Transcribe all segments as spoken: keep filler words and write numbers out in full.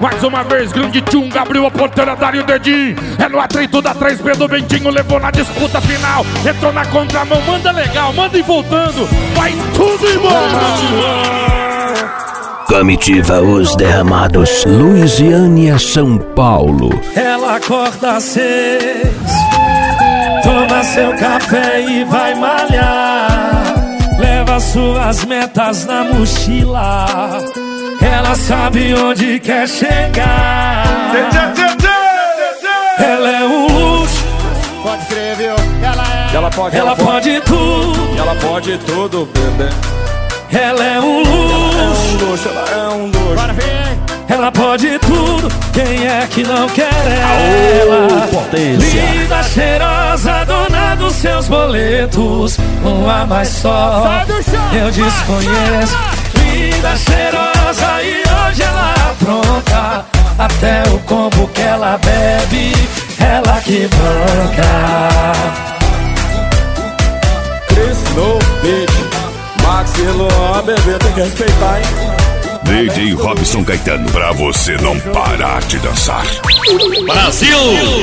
Mais uma vez, grande Tchunga abriu a porteira, Dario o dedinho. É no atrito da três P do Bentinho, levou na disputa final. Entrou na contramão, manda legal, manda e voltando. Vai tudo embora. Comitiva Os Derramados, Luisiânia, São Paulo. Ela acorda às seis, toma seu café e vai malhar. Leva suas metas na mochila, ela sabe onde quer chegar. Ela é um luxo, pode crer, viu? Ela é. Ela pode, ela, ela pode, pode tudo. Ela pode tudo, bebê. Ela é um luxo, ela é um luxo, ela é um luxo. Bora ver. Ela pode tudo, quem é que não quer ela? Potência. Linda, cheirosa, dona dos seus boletos. Uma mais só, eu desconheço. Linda, cheirosa e hoje ela apronta. Até o combo que ela bebe, ela que banca. Chris no beat, Max e Luan, bebê, tem que respeitar, hein? D J Robson Caetano, pra você não parar de dançar. Brasil!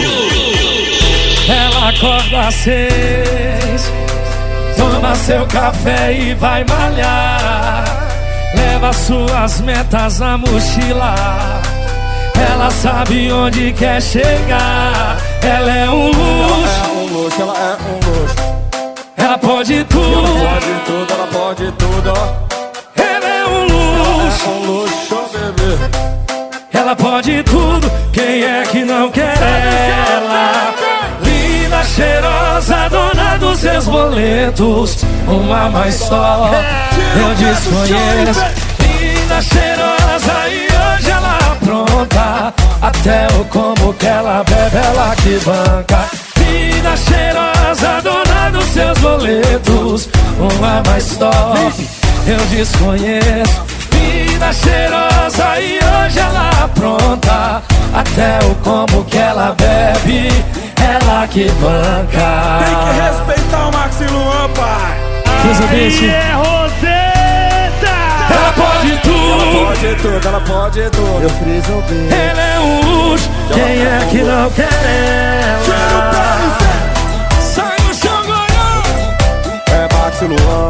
Ela acorda às seis, toma seu café e vai malhar. Leva suas metas na mochila, ela sabe onde quer chegar. Ela é um luxo, ela é um luxo, ela é um luxo. Ela pode tudo, ela pode tudo, ela pode tudo, ó. Ela é um luxo, ela é um luxo, bebê. Ela pode tudo, quem é que não quer ela? Linda, cheirosa, dona dos seus boletos. Uma mais só, eu desconheço. Linda, cheirosa e hoje ela apronta. Até o combo que ela bebe, ela que banca. Linda, cheirosa, dona dos seus boletos. Uma mais só, eu desconheço. Linda, cheirosa e hoje ela apronta. Até o combo que ela bebe, ela que banca. Tem que respeitar o Max e Luan, pai. Aí é Roseta. Ela pode tudo, ela pode tudo, ela pode tudo. Eu friso bem. Ela é um luxo, quem é que não quer ela? Sai no chão, Goiás. É Max e Luan.